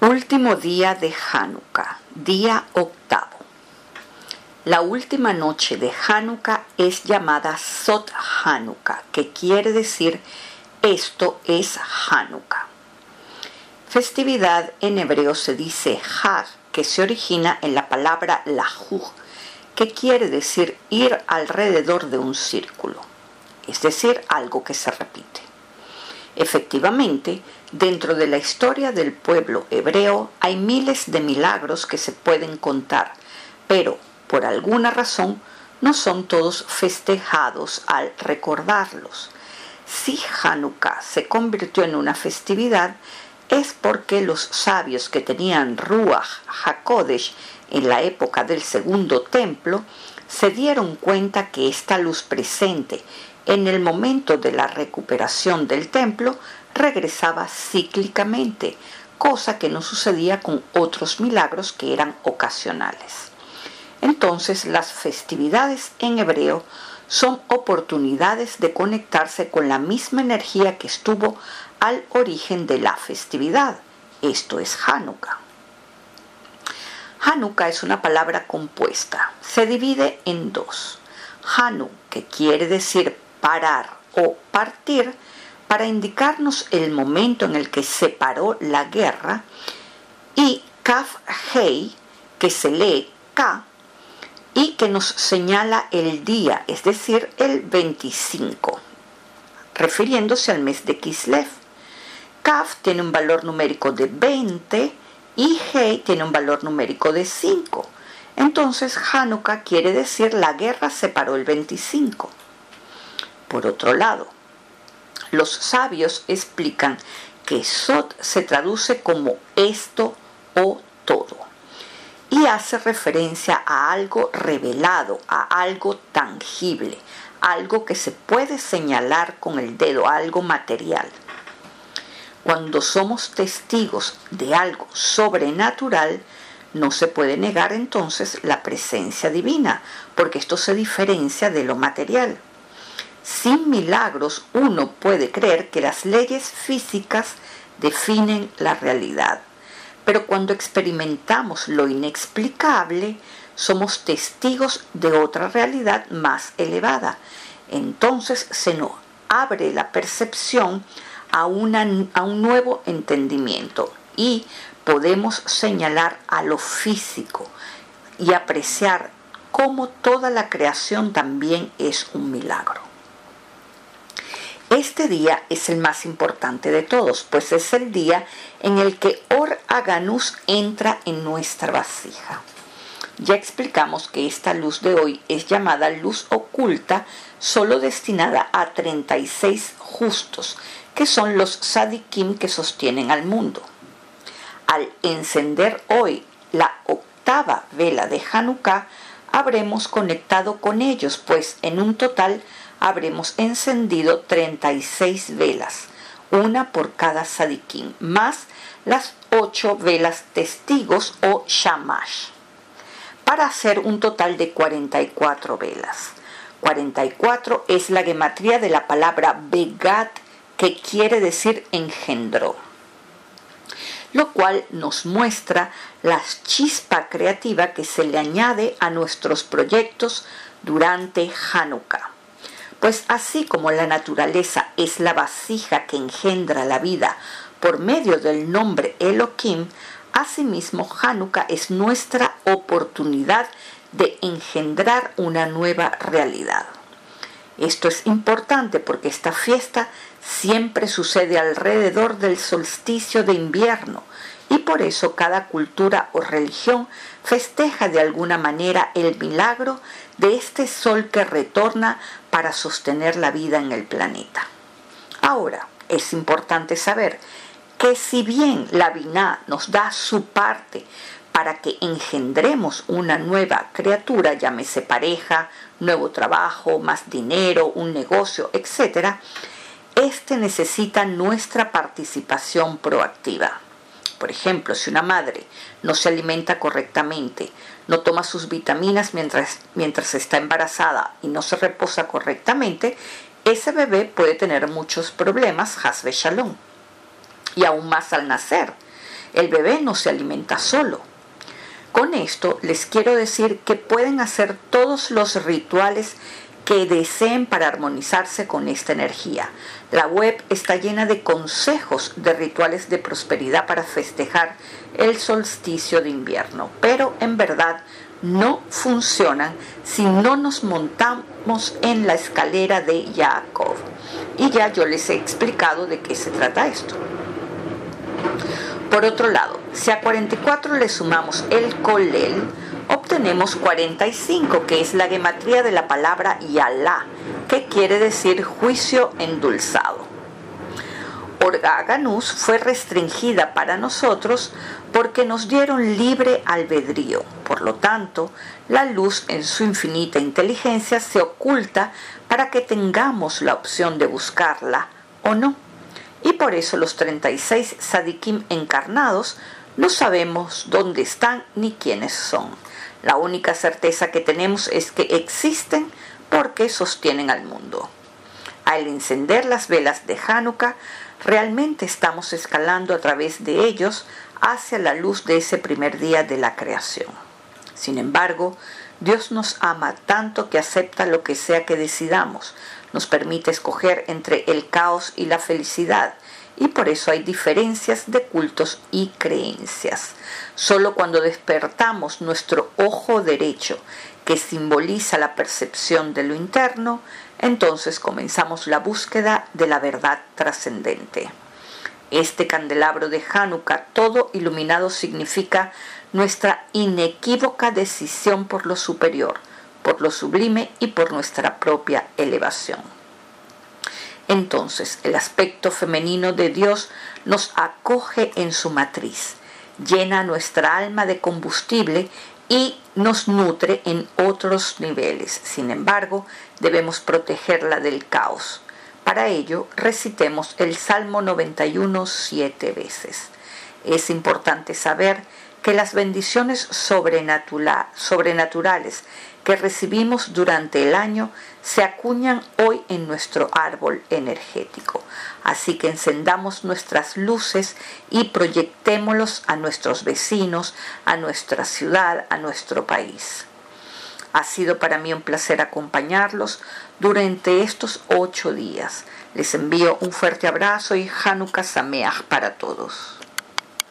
Último día de Hanukkah, día octavo. La última noche de Hanukkah es llamada Sot Hanukkah, que quiere decir esto es Hanukkah. Festividad en hebreo se dice Hag, que se origina en la palabra lahuj, que quiere decir ir alrededor de un círculo, es decir, algo que se repite. Efectivamente, dentro de la historia del pueblo hebreo hay miles de milagros que se pueden contar, pero por alguna razón no son todos festejados al recordarlos. Si Hanukkah se convirtió en una festividad, es porque los sabios que tenían Ruach HaKodesh en la época del segundo templo se dieron cuenta que esta luz presente en el momento de la recuperación del templo regresaba cíclicamente, cosa que no sucedía con otros milagros que eran ocasionales. Entonces, las festividades en hebreo son oportunidades de conectarse con la misma energía que estuvo al origen de la festividad. Esto es Hanukkah. Hanukkah es una palabra compuesta. Se divide en dos. Hanu, que quiere decir parar o partir, para indicarnos el momento en el que se paró la guerra, y Kaf Hei, que se lee K, y que nos señala el día, es decir, el 25, refiriéndose al mes de Kislev. Kaf tiene un valor numérico de 20 y Hei tiene un valor numérico de 5. Entonces, Hanukkah quiere decir la guerra se paró el 25. Por otro lado, los sabios explican que Sot se traduce como esto o todo y hace referencia a algo revelado, a algo tangible, algo que se puede señalar con el dedo, algo material. Cuando somos testigos de algo sobrenatural, no se puede negar entonces la presencia divina, porque esto se diferencia de lo material. Sin milagros, uno puede creer que las leyes físicas definen la realidad. Pero cuando experimentamos lo inexplicable, somos testigos de otra realidad más elevada. Entonces se nos abre la percepción a un nuevo entendimiento y podemos señalar a lo físico y apreciar cómo toda la creación también es un milagro. Este día es el más importante de todos, pues es el día en el que Or Haganus entra en nuestra vasija. Ya explicamos que esta luz de hoy es llamada luz oculta, solo destinada a 36 justos, que son los tzadikim que sostienen al mundo. Al encender hoy la octava vela de Hanukkah, habremos conectado con ellos, pues en un total habremos encendido 36 velas, una por cada tzadikim, más las 8 velas testigos o shamash, para hacer un total de 44 velas. 44 es la gematría de la palabra begat, que quiere decir engendró, lo cual nos muestra la chispa creativa que se le añade a nuestros proyectos durante Hanukkah. Pues así como la naturaleza es la vasija que engendra la vida por medio del nombre Elohim, asimismo Hanukkah es nuestra oportunidad de engendrar una nueva realidad. Esto es importante porque esta fiesta siempre sucede alrededor del solsticio de invierno y por eso cada cultura o religión festeja de alguna manera el milagro de este sol que retorna para sostener la vida en el planeta. Ahora, es importante saber que si bien la Biná nos da su parte para que engendremos una nueva criatura, llámese pareja, nuevo trabajo, más dinero, un negocio, etc., este necesita nuestra participación proactiva. Por ejemplo, si una madre no se alimenta correctamente, no toma sus vitaminas mientras está embarazada y no se reposa correctamente, ese bebé puede tener muchos problemas, Has Shalom, y aún más al nacer. El bebé no se alimenta solo. Con esto les quiero decir que pueden hacer todos los rituales que deseen para armonizarse con esta energía. La web está llena de consejos de rituales de prosperidad para festejar el solsticio de invierno, pero en verdad no funcionan si no nos montamos en la escalera de Jacob. Y ya yo les he explicado de qué se trata esto. Por otro lado, si a 44 le sumamos el Kolel, obtenemos 45, que es la gematría de la palabra Yalá, que quiere decir juicio endulzado. Or Aganus fue restringida para nosotros porque nos dieron libre albedrío. Por lo tanto, la luz en su infinita inteligencia se oculta para que tengamos la opción de buscarla o no. Y por eso los 36 Sadikim encarnados no sabemos dónde están ni quiénes son. La única certeza que tenemos es que existen porque sostienen al mundo. Al encender las velas de Hanukkah, realmente estamos escalando a través de ellos hacia la luz de ese primer día de la creación. Sin embargo, Dios nos ama tanto que acepta lo que sea que decidamos, nos permite escoger entre el caos y la felicidad, y por eso hay diferencias de cultos y creencias. Solo cuando despertamos nuestro ojo derecho, que simboliza la percepción de lo interno, entonces comenzamos la búsqueda de la verdad trascendente. Este candelabro de Hanukkah todo iluminado significa nuestra inequívoca decisión por lo superior, por lo sublime y por nuestra propia elevación. Entonces, el aspecto femenino de Dios nos acoge en su matriz, llena nuestra alma de combustible y nos nutre en otros niveles. Sin embargo, debemos protegerla del caos. Para ello, recitemos el Salmo 91 7 veces. Es importante saber que las bendiciones sobrenaturales que recibimos durante el año se acuñan hoy en nuestro árbol energético. Así que encendamos nuestras luces y proyectémoslos a nuestros vecinos, a nuestra ciudad, a nuestro país. Ha sido para mí un placer acompañarlos durante estos 8 días. Les envío un fuerte abrazo y Hanukkah Sameach para todos.